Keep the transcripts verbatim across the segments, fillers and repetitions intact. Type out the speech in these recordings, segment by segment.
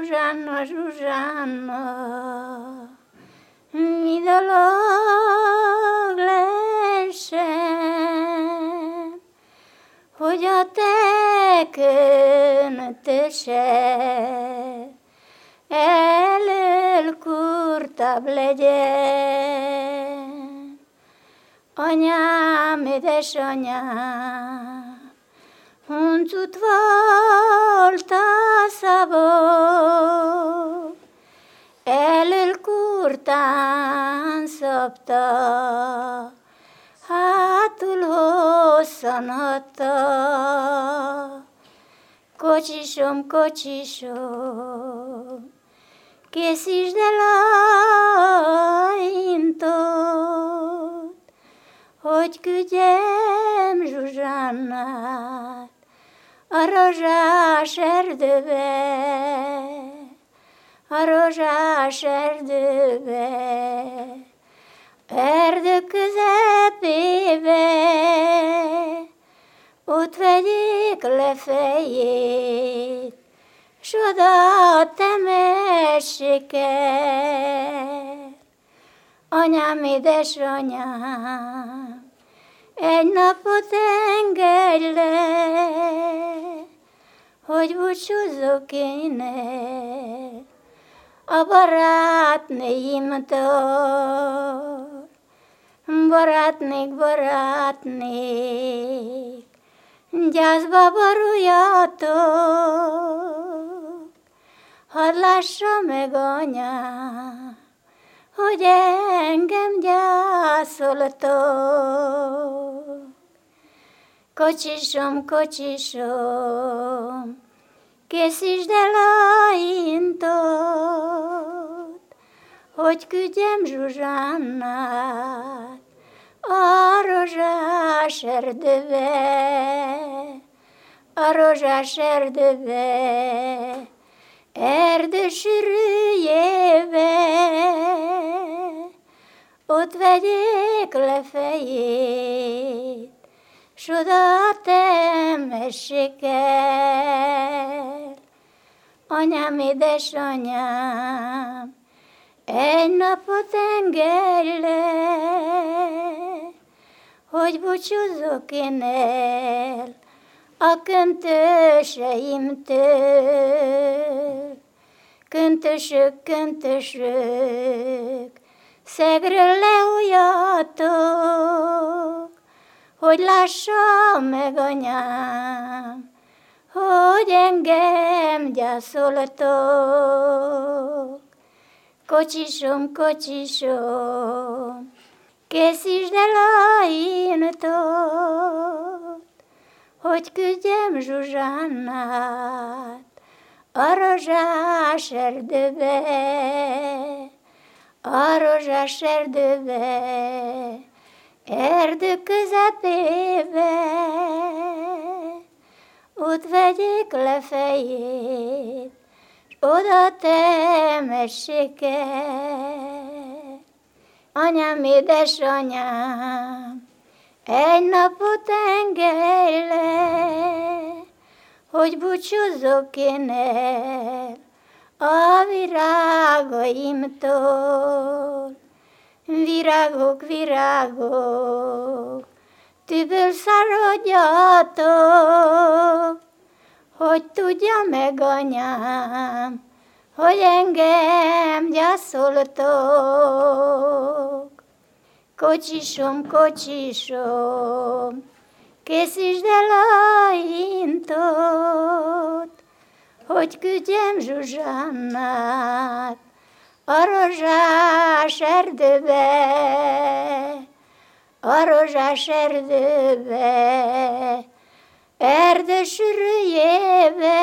Zsuzsánna, Zsuzsánna, mi dolog lesen, hogy a te köntösed elől kurtabb legyen. Anyám, édesanyám, huncut volt a szabó, elől kurtán szabta, hátul hosszan adta. Kocsisom, kocsisom, készítsd el a intót, hogy küldjem Zsuzsannát a rozsás erdőbe, a rozsás erdőbe, erdő közepébe, ott vegyék le fejét, s oda temessék el. Anyám, édesanyám, egy napot engedj le, hogy búcsúzzok én el a barátnéimtól. Barátnék, barátnék, gyászba boruljatok, hadd lássa meg anyám, hogy engem gyászoltok. Kocsisom, kocsisom, készítsd el a intót, hogy küldjem Zsuzsannát a rozsás erdőbe, a rozsás erdőbe, erdő sűrűjébe, ott vegyék le fejét, s oda temessék el. Anyám, édesanyám, egy napot engedj le, hogy búcsúzzok én el a köntöseimtől. Köntösök, köntösök, szegről leújatok, hogy lássa meg anyám, hogy engem gyászoltok. Kocsisom, kocsisom, készítsd el a intót, hogy küldjem Zsuzsannát a rozsás erdőbe, a rozsás erdőbe, erdő közepébe, ott vegyék le fejét, s oda temessék el. Anyám, édesanyám, egy napot engedj le, hogy búcsúzzok én el a virágaimtól. Virágok, virágok, tűből száradjatok, hogy tudja meg anyám, hogy engem gyászoltok. Kocsisom, kocsisom, készítsd el a intót, hogy küldjem Zsuzsannát a rozsás erdőbe, a rozsás erdőbe, erdő sűrűjébe,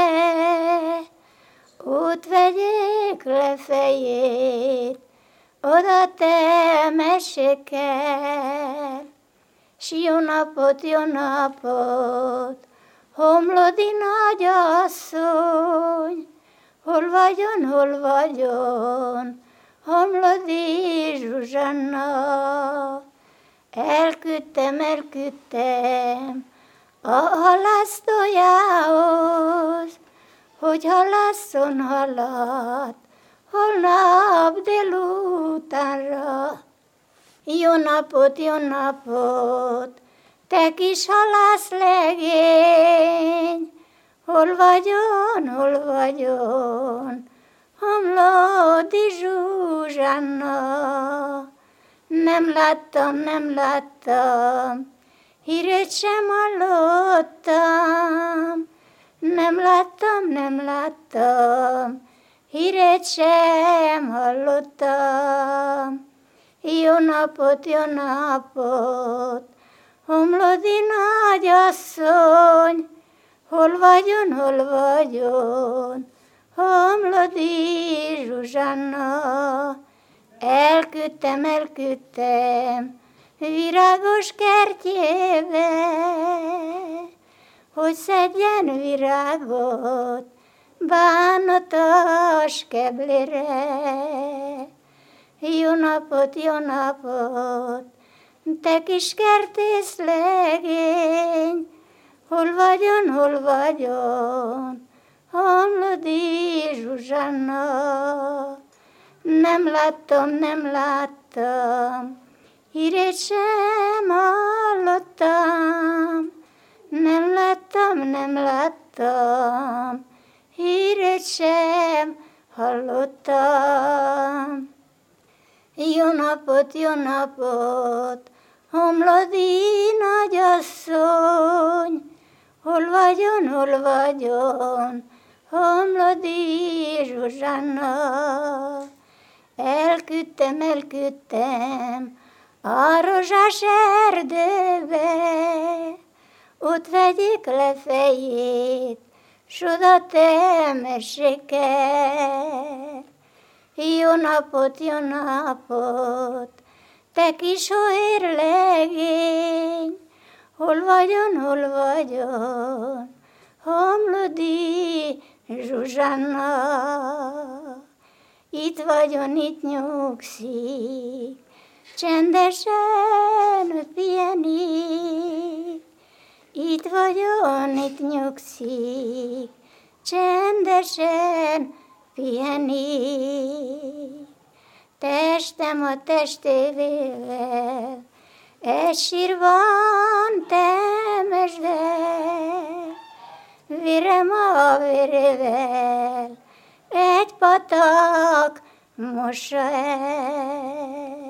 ott vegyék le fejét, oda temessék el. S jó napot, jó napot, homlodi nagyasszony, hol vagyon, hol vagyon, homlodi Zsuzsanna. Elküldtem, elküldtem a halásztójához, hogy hallasszon halat holnap délutánra. Jó napot, jó napot, te kis halászlegény, hol vagyon, hol vagyon, Homlódi Zsuzsanna. Nem láttam, nem láttam, hírét sem hallottam, nem láttam, nem láttam, hírét sem hallottam. Jó napot, jó napot, Homlódi nagyasszony, hol vagyon, hol vagyon, Homlódi Zsuzsanna. Elküldtem, elküldtem virágos kertjébe, hogy szedjen virágot bánatos keblére. Jó napot, jó napot, te kis kertészlegény, hol vagyon, hol vagyon, Homlódi Zsuzsanna. Nem láttam, nem láttam, hírét sem hallottam, nem láttam, nem láttam, hírét sem hallottam. Jó napot, jó napot, Homlódi nagyasszony, hol vagyon, hol vagyon, Homlódi Zsuzsanna. Elküldtem, elküldtem a rózsás erdőbe, ott vegyék le fejét, s oda temessék el. Jó napot, jó napot, te kis hóhér legény, hol vagyon, hol vagyon, Homlódi Zsuzsanna. Itt vagyon, itt nyugszik, csendesen pihenik. Itt vagyon, itt nyugszik, csendesen pihenik. Testem a testével, egy sírban temesd el, vérem a vérével, egy patak mossa el.